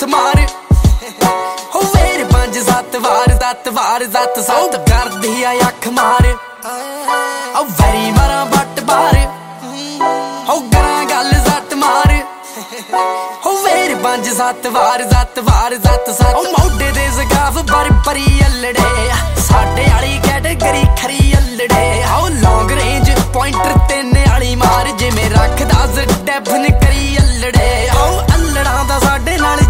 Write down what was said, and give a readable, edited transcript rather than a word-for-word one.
ਹੱਥ ਮਾਰ ਹੋ ਫੇਰ 5-7 ਵਾਰ 7 ਕਰਦੀ ਆ ਅੱਖ ਮਾਰ ਓ ਵੈਰੀ ਮਾਰਾਂ ਬੱਟ ਬਾਰ ਹੋ ਕਰਾਂ ਗੱਲ ਸੱਟ ਮਾਰ ਹੋ ਫੇਰ 5-7 ਵਾਰ 7 ਓ ਮੋਢੇ ਦੇ ਜ਼ਗਾਫ ਬਰੀ ਅਲੜੇ ਸਾਡੇ ਵਾਲੀ ਕੈਟੇਗਰੀ ਖਰੀ ਅਲੜੇ ਹੋ ਲੌਂਗ ਰੇਂਜ ਪੁਆਇੰਟਰ 3 ਵਾਲੀ ਮਾਰ ਜਿਵੇਂ ਰੱਖਦਾ ਜ਼ਡੈਫਨ